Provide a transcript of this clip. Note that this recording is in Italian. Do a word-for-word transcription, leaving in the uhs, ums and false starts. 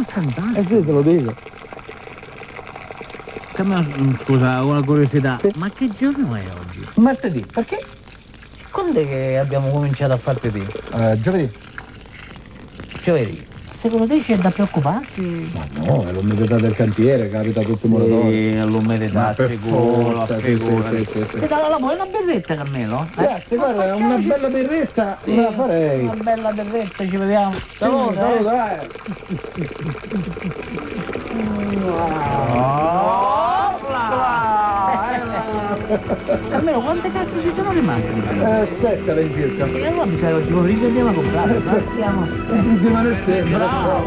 fantastico. Eh sì, te lo dico. Scusa, una curiosità, Sì. ma che giorno è oggi? Martedì, perché? Quando è che abbiamo cominciato a far pipì? Eh, giovedì. Giovedì. Secondo te c'è da preoccuparsi? Ma no, è l'umidità del cantiere, capita a tutti i muratori. Sì, l'umidità, Ma per sicuro, forza, sì, sì, figurati. sì, sì, sì. Ti dà la vuoi una birretta Carmelo? Eh? Grazie, Ma guarda, una facciamoci- bella birretta Sì, me la farei. una bella birretta, ci vediamo. Sì, Salute, eh? salutare. Carmelo, quante casse ci sono rimaste di panini? Eh, sette all'incirca. E allora mi sa che oggi pomeriggio andiamo a comprare, Eh, sai? sì. Siamo... Di me ne sembra. Bravo!